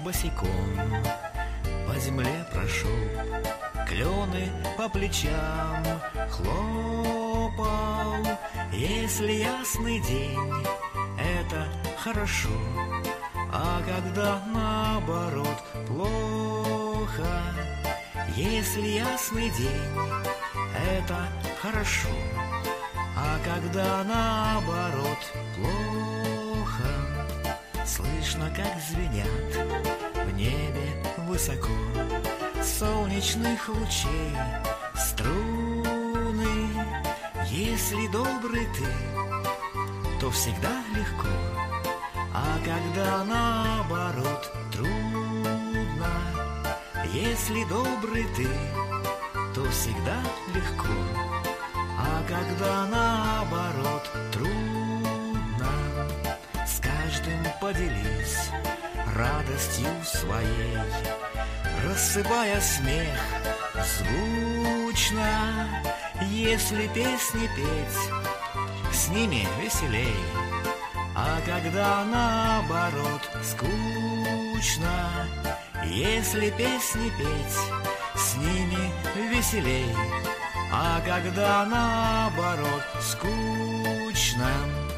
босиком по земле прошел, клены по плечам хлопал. Если ясный день, это хорошо, а когда наоборот плохо. Если ясный день, это хорошо, а когда наоборот плохо. Слышно, как звенят в небе высоко солнечных лучей струны. Если добрый ты, то всегда легко, а когда наоборот трудно. Если добрый ты, то всегда легко, а когда наоборот трудно. С каждым поделись радостью своей, рассыпая смех звучно. Если песни петь, с ними веселей, а когда наоборот скучно. Если песни петь, с ними веселей, а когда наоборот скучно.